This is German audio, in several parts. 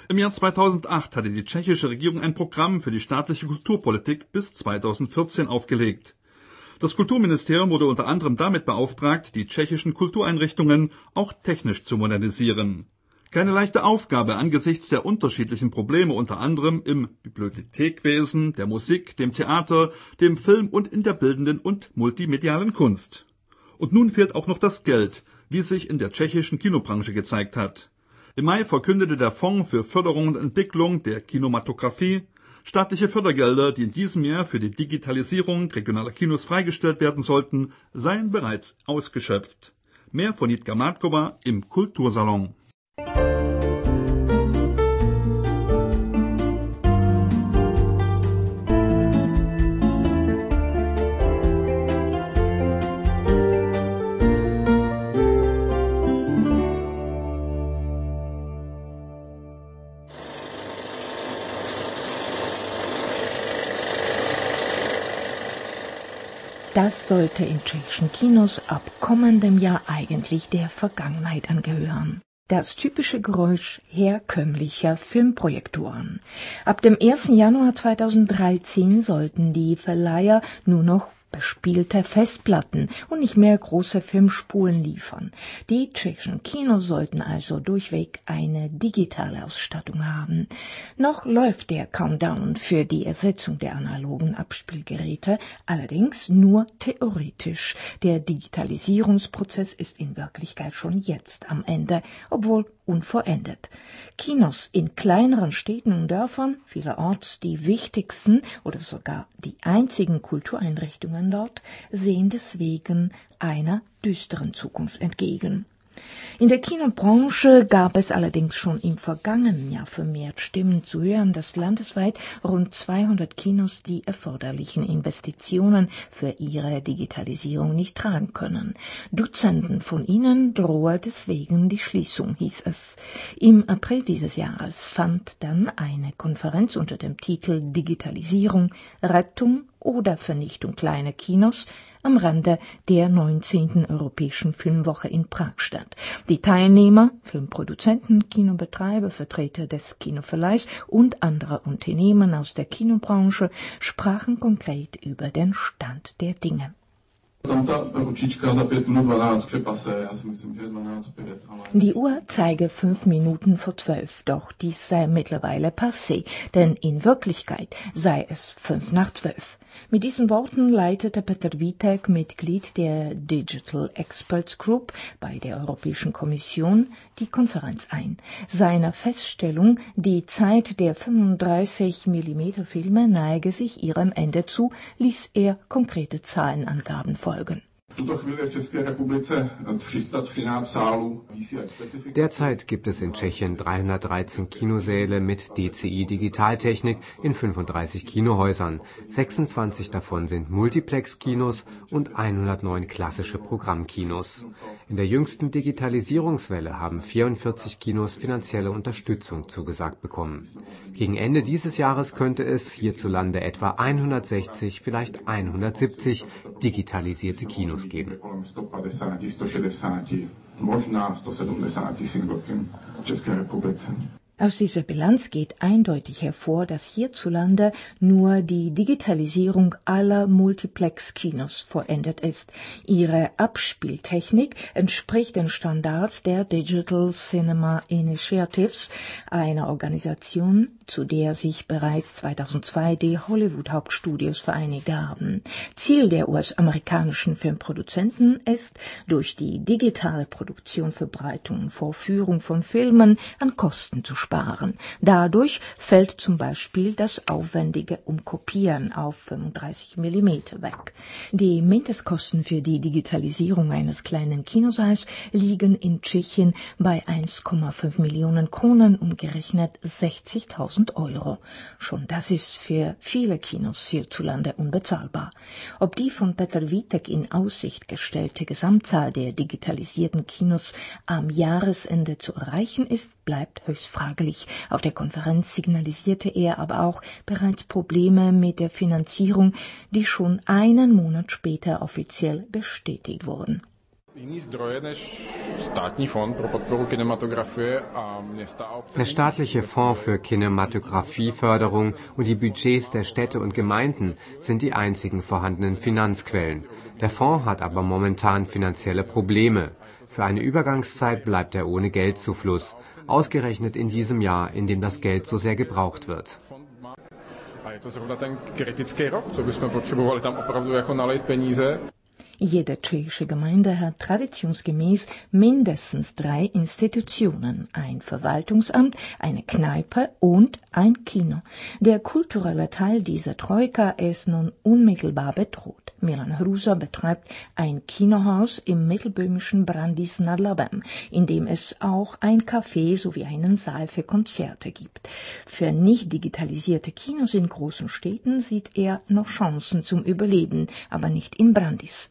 Im Jahr 2008 hatte die tschechische Regierung ein Programm für die staatliche Kulturpolitik bis 2014 aufgelegt. Das Kulturministerium wurde unter anderem damit beauftragt, die tschechischen Kultureinrichtungen auch technisch zu modernisieren. Keine leichte Aufgabe angesichts der unterschiedlichen Probleme unter anderem im Bibliothekwesen, der Musik, dem Theater, dem Film und in der bildenden und multimedialen Kunst. Und nun fehlt auch noch das Geld, wie sich in der tschechischen Kinobranche gezeigt hat. Im Mai verkündete der Fonds für Förderung und Entwicklung der Kinematografie, staatliche Fördergelder, die in diesem Jahr für die Digitalisierung regionaler Kinos freigestellt werden sollten, seien bereits ausgeschöpft. Mehr von Jitka Mátková im Kultursalon. Das sollte in tschechischen Kinos ab kommendem Jahr eigentlich der Vergangenheit angehören. Das typische Geräusch herkömmlicher Filmprojektoren. Ab dem 1. Januar 2013 sollten die Verleiher nur noch bespielte Festplatten und nicht mehr große Filmspulen liefern. Die tschechischen Kinos sollten also durchweg eine digitale Ausstattung haben. Noch läuft der Countdown für die Ersetzung der analogen Abspielgeräte, allerdings nur theoretisch. Der Digitalisierungsprozess ist in Wirklichkeit schon jetzt am Ende, obwohl unvollendet. Kinos in kleineren Städten und Dörfern, vielerorts die wichtigsten oder sogar die einzigen Kultureinrichtungen dort, sehen deswegen einer düsteren Zukunft entgegen. In der Kinobranche gab es allerdings schon im vergangenen Jahr vermehrt Stimmen zu hören, dass landesweit rund 200 Kinos die erforderlichen Investitionen für ihre Digitalisierung nicht tragen können. Dutzenden von ihnen drohe deswegen die Schließung, hieß es. Im April dieses Jahres fand dann eine Konferenz unter dem Titel Digitalisierung, Rettung oder Vernichtung kleiner Kinos am Rande der 19. Europäischen Filmwoche in Prag statt. Die Teilnehmer, Filmproduzenten, Kinobetreiber, Vertreter des Kinoverleihs und andere Unternehmen aus der Kinobranche sprachen konkret über den Stand der Dinge. Die Uhr zeige 5 Minuten vor 12, doch dies sei mittlerweile passé, denn in Wirklichkeit sei es 5 nach 12. Mit diesen Worten leitete Peter Vítek, Mitglied der Digital Experts Group bei der Europäischen Kommission, die Konferenz ein. Seiner Feststellung, die Zeit der 35mm Filme neige sich ihrem Ende zu, ließ er konkrete Zahlenangaben folgen. Derzeit gibt es in Tschechien 313 Kinosäle mit DCI-Digitaltechnik in 35 Kinohäusern. 26 davon sind Multiplex-Kinos und 109 klassische Programmkinos. In der jüngsten Digitalisierungswelle haben 44 Kinos finanzielle Unterstützung zugesagt bekommen. Gegen Ende dieses Jahres könnte es hierzulande etwa 160, vielleicht 170 digitalisierte Kinos geben. Aus dieser Bilanz geht eindeutig hervor, dass hierzulande nur die Digitalisierung aller Multiplex-Kinos vollendet ist. Ihre Abspieltechnik entspricht den Standards der Digital Cinema Initiatives, einer Organisation, zu der sich bereits 2002 die Hollywood-Hauptstudios vereinigt haben. Ziel der US-amerikanischen Filmproduzenten ist, durch die digitale Produktion, Verbreitung und Vorführung von Filmen an Kosten zu sparen. Dadurch fällt zum Beispiel das aufwendige Umkopieren auf 35 mm weg. Die Mindestkosten für die Digitalisierung eines kleinen Kinosaals liegen in Tschechien bei 1,5 Millionen Kronen, umgerechnet 60.000 Euro. Schon das ist für viele Kinos hierzulande unbezahlbar. Ob die von Peter Vítek in Aussicht gestellte Gesamtzahl der digitalisierten Kinos am Jahresende zu erreichen ist, bleibt höchst fraglich. Auf der Konferenz signalisierte er aber auch bereits Probleme mit der Finanzierung, die schon einen Monat später offiziell bestätigt wurden. Der staatliche Fonds für Kinematografieförderung und die Budgets der Städte und Gemeinden sind die einzigen vorhandenen Finanzquellen. Der Fonds hat aber momentan finanzielle Probleme. Für eine Übergangszeit bleibt er ohne Geldzufluss, ausgerechnet in diesem Jahr, in dem das Geld so sehr gebraucht wird. Jede tschechische Gemeinde hat traditionsgemäß mindestens 3 Institutionen, ein Verwaltungsamt, eine Kneipe und ein Kino. Der kulturelle Teil dieser Troika ist nun unmittelbar bedroht. Milan Hrusa betreibt ein Kinohaus im mittelböhmischen Brandis nad Labem, in dem es auch ein Café sowie einen Saal für Konzerte gibt. Für nicht digitalisierte Kinos in großen Städten sieht er noch Chancen zum Überleben, aber nicht in Brandis.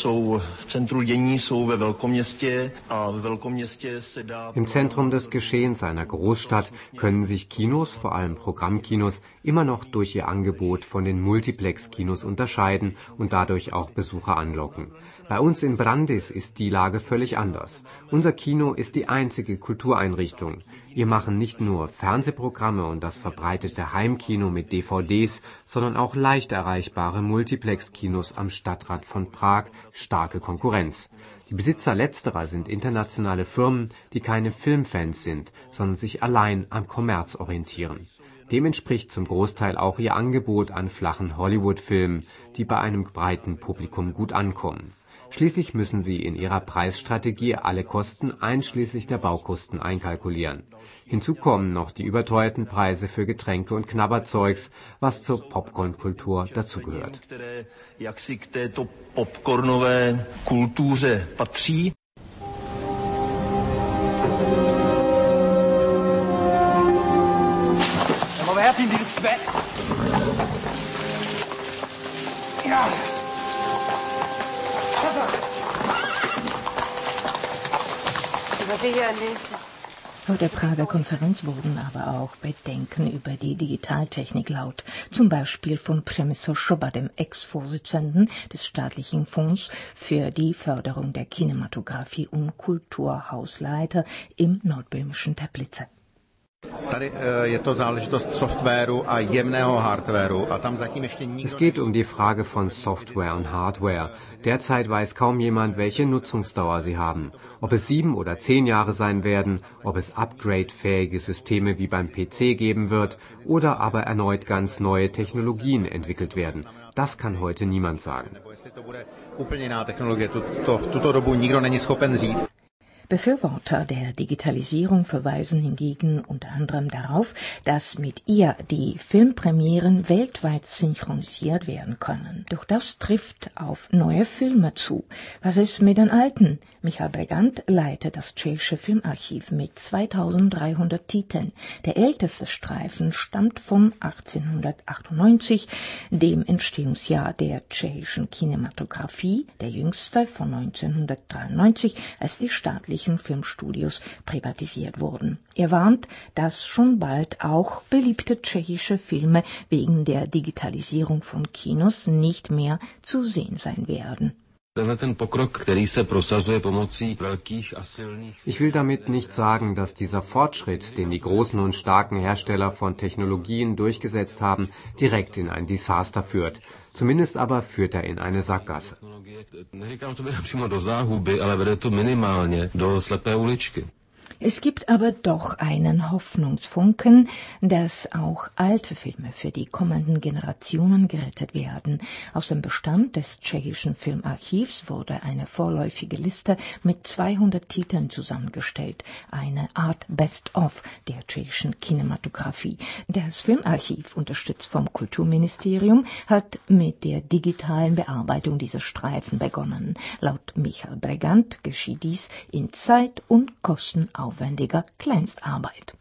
Im Zentrum des Geschehens einer Großstadt können sich Kinos, vor allem Programmkinos, immer noch durch ihr Angebot von den Multiplex-Kinos unterscheiden und dadurch auch Besucher anlocken. Bei uns in Brandis ist die Lage völlig anders. Unser Kino ist die einzige Kultureinrichtung. Wir machen nicht nur Fernsehprogramme und das verbreitete Heimkino mit DVDs, sondern auch leicht erreichbare Multiplex-Kinos am Stadtrat von Prag, starke Konkurrenz. Die Besitzer letzterer sind internationale Firmen, die keine Filmfans sind, sondern sich allein am Kommerz orientieren. Dem entspricht zum Großteil auch ihr Angebot an flachen Hollywood-Filmen, die bei einem breiten Publikum gut ankommen. Schließlich müssen sie in ihrer Preisstrategie alle Kosten einschließlich der Baukosten einkalkulieren. Hinzu kommen noch die überteuerten Preise für Getränke und Knabberzeugs, was zur Popcorn-Kultur dazugehört. Auf der Prager Konferenz wurden aber auch Bedenken über die Digitaltechnik laut, zum Beispiel von Přemysl Schoba, dem Ex-Vorsitzenden des staatlichen Fonds für die Förderung der Kinematografie und Kulturhausleiter im nordböhmischen Teplice. Es geht um die Frage von Software und Hardware. Derzeit weiß kaum jemand, welche Nutzungsdauer sie haben. Ob es 7 oder 10 Jahre sein werden, ob es upgrade-fähige Systeme wie beim PC geben wird oder aber erneut ganz neue Technologien entwickelt werden. Das kann heute niemand sagen. Befürworter der Digitalisierung verweisen hingegen unter anderem darauf, dass mit ihr die Filmpremieren weltweit synchronisiert werden können. Doch das trifft auf neue Filme zu. Was ist mit den alten? Michal Bregant leitet das tschechische Filmarchiv mit 2300 Titeln. Der älteste Streifen stammt von 1898, dem Entstehungsjahr der tschechischen Kinematografie, der jüngste von 1993, als die staatlichen Filmstudios privatisiert wurden. Er warnt, dass schon bald auch beliebte tschechische Filme wegen der Digitalisierung von Kinos nicht mehr zu sehen sein werden. Ich will damit nicht sagen, dass dieser Fortschritt, den die großen und starken Hersteller von Technologien durchgesetzt haben, direkt in ein Desaster führt. Zumindest aber führt er in eine Sackgasse. Es gibt aber doch einen Hoffnungsfunken, dass auch alte Filme für die kommenden Generationen gerettet werden. Aus dem Bestand des tschechischen Filmarchivs wurde eine vorläufige Liste mit 200 Titeln zusammengestellt, eine Art Best-of der tschechischen Kinematografie. Das Filmarchiv, unterstützt vom Kulturministerium, hat mit der digitalen Bearbeitung dieser Streifen begonnen. Laut Michal Bregant geschieht dies in Zeit- und kostenaufwendiger Kleinstarbeit.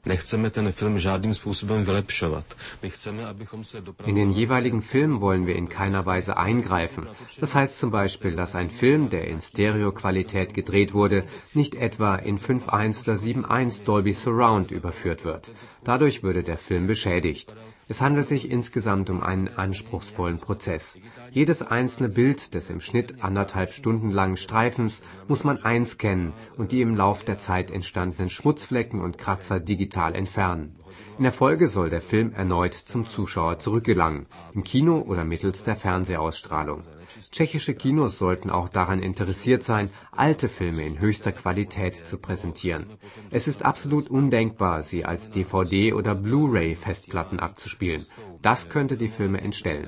In den jeweiligen Film wollen wir in keiner Weise eingreifen. Das heißt zum Beispiel, dass ein Film, der in Stereoqualität gedreht wurde, nicht etwa in 5.1 oder 7.1 Dolby Surround überführt wird. Dadurch würde der Film beschädigt. Es handelt sich insgesamt um einen anspruchsvollen Prozess. Jedes einzelne Bild des im Schnitt 1,5 Stunden langen Streifens muss man einscannen und die im Lauf der Zeit entstandenen Schmutzflecken und Kratzer digital entfernen. In der Folge soll der Film erneut zum Zuschauer zurückgelangen, im Kino oder mittels der Fernsehausstrahlung. Tschechische Kinos sollten auch daran interessiert sein, alte Filme in höchster Qualität zu präsentieren. Es ist absolut undenkbar, sie als DVD- oder Blu-ray-Festplatten abzuspielen. Das könnte die Filme entstellen.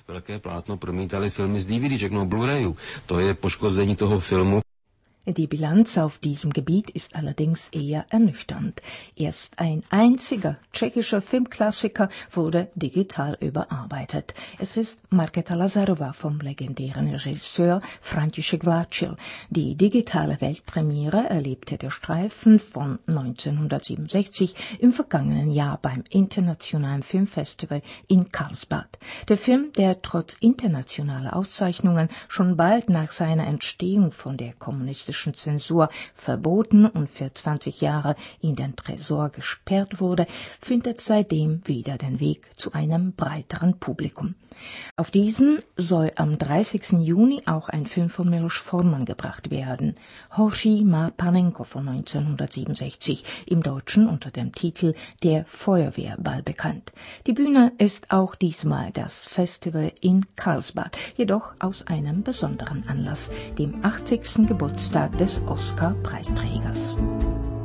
Die Bilanz auf diesem Gebiet ist allerdings eher ernüchternd. Erst ein einziger tschechischer Filmklassiker wurde digital überarbeitet. Es ist Markéta Lazarova vom legendären Regisseur František Vláčil. Die digitale Weltpremiere erlebte der Streifen von 1967 im vergangenen Jahr beim Internationalen Filmfestival in Karlsbad. Der Film, der trotz internationaler Auszeichnungen schon bald nach seiner Entstehung von der kommunistischen Zensur verboten und für 20 Jahre in den Tresor gesperrt wurde, findet seitdem wieder den Weg zu einem breiteren Publikum. Auf diesen soll am 30. Juni auch ein Film von Miloš Forman gebracht werden. Hoří má Panenko von 1967, im Deutschen unter dem Titel Der Feuerwehrball bekannt. Die Bühne ist auch diesmal das Festival in Karlsbad, jedoch aus einem besonderen Anlass, dem 80. Geburtstag des Oscar-Preisträgers.